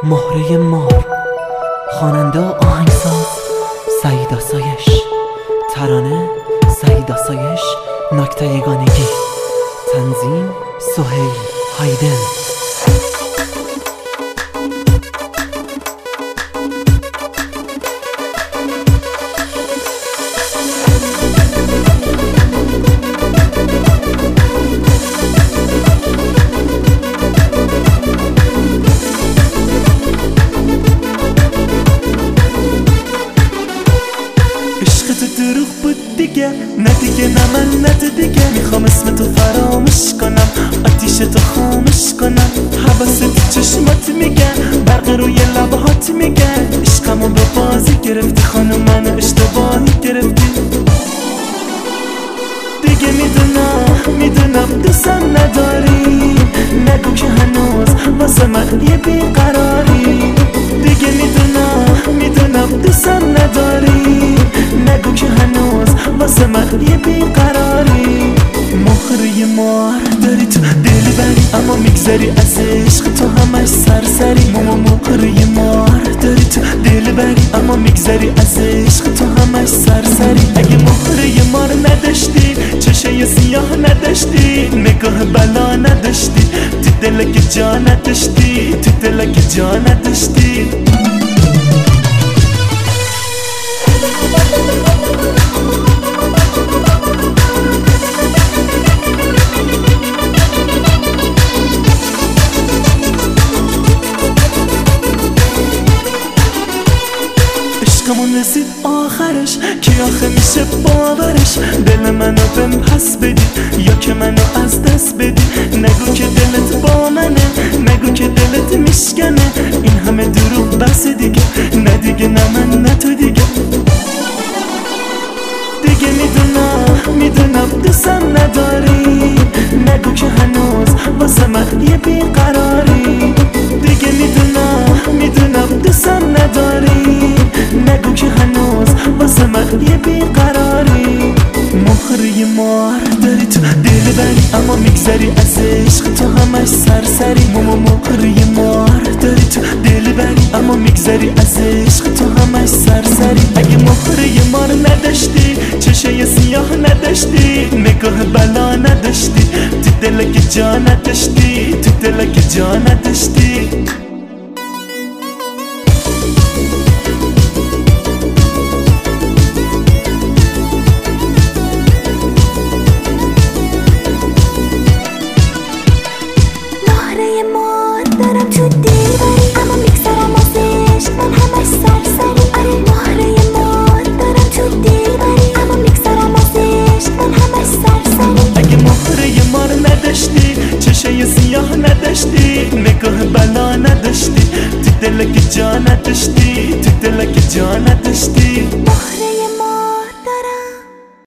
مهره مار، خواننده و آهنگساز سعید آسایش، ترانه سعید آسایش، نکته یگانگی، تنظیم سهیل هایدن. دروغ بود دیگه، نه دیگه، نه من، نه تو دیگه. میخوام اسم تو فراموش کنم، آتیش تو خاموش کنم. حواست تو چشمات میگن، برق روی لبهات میگن. عشقمو به بازی گرفتی خانم، منو اشتباهی گرفتی. دیگه میدونم دوستم نداری، نگو که هنوز واسه من یه بیقراری. دیگه میدونم دوستم نداری، نگو که هنوز واسه من یه بیقراری. مهره مار داری تو دل بری، اما میگذری از عشق تو همش سرسری. مهره مار داری تو دل بری، اما میگذری از عشق تو همش سرسری. اگه مهره مار نداشتی، چشای سیاه نداشتی، نگاه بلا نداشتی، تو دلک جا نداشتی، تو دلک جا نداشتی. عشقمون رسید آخرش، کی آخه میشه باورش؟ دل منو بهم پس بدی یا که منو از دست بدی. نگو که دلت با منه، نگو که دلت میشکنه. این همه دروغ بس دیگه، نه دیگه، نه من، نه تو دیگه. دیگه میدونم دوستم نداری، نگو که هنوز واسه من یه بیقراری. دیگه میدونم دوستم نداری، نگو که هنوز واسه من یه بیقراری. مهره مار داری تو دل بری، اما میگذری از عشق تو همش سرسری. مهره مار داری تو دل بری، اما میگذری از عشق تو همش سرسری. اگه مهره مار نداشتی، چشای سیاه نداشتی، نگاه بلا نداشتی، تو دلک جا نداشتی، تو دلک جا نداشتی. دارم تو دل بری، اما میگذرم از عشق من همش سرسری. آره مهره مار دارم تو دل بری، اما میگذرم از عشق من همش سرسری. اگه مهره مار نداشتی، چشای سیاه نداشتی، نگاه بلا نداشتی، تو دلک جا نداشتی، تو دلک جا نداشتی.